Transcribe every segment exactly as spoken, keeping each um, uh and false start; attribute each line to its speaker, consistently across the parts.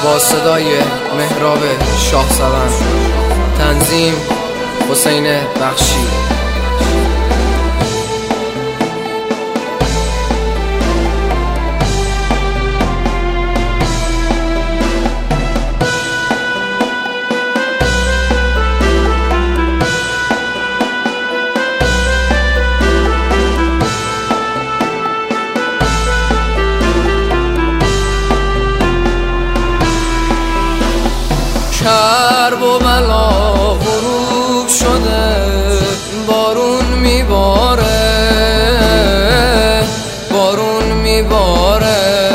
Speaker 1: با صدای مهراب شاهسوند، تنظیم حسین بخشی. کرب و بلا غروب شده، بارون میباره، بارون میباره،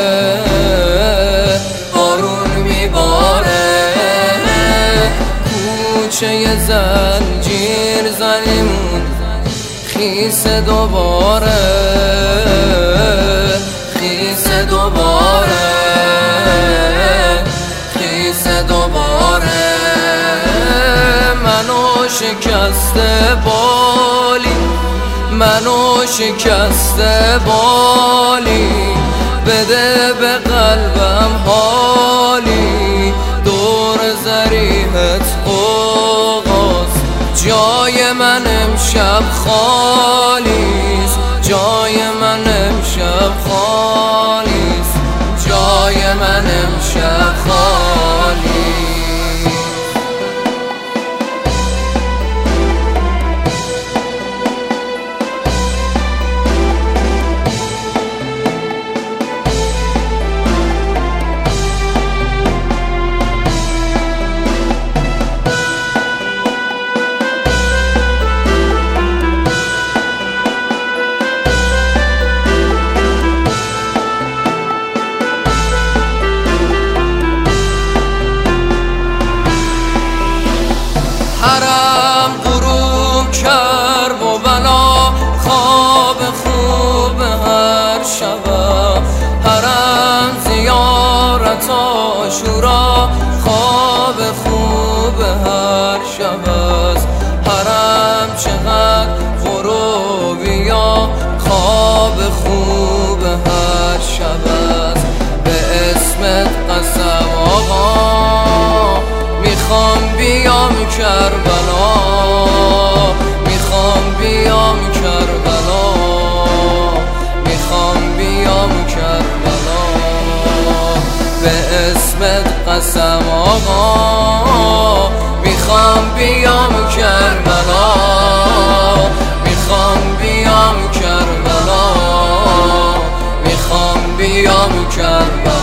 Speaker 1: بارون میباره. کوچه زنجیر زنیمون خیس دوباره، خیس دوباره، خیس دوباره. منو شکسته بالی، منو شکسته بالی، بده به قلبم حالی. دور ضریحت قوقاست، جای من امشب خالیست، جای من امشب خالیست، جای من امشب خالی. حرم غروب کرب و بلا، خواب خوب هر شب. حرم زیارت عاشورا، خواب خوب هر شب است. حرم چقدر غروبیا، خواب خوب هر شب است. به اسمت قسم آقا، میخوام بیام کربلا، میخوام بیام کربلا، میخوام بیام کربلا. به اسمت قسم آقا، میخوام بیام کربلا، میخوام بیام کربلا، میخوام بیام کربلا.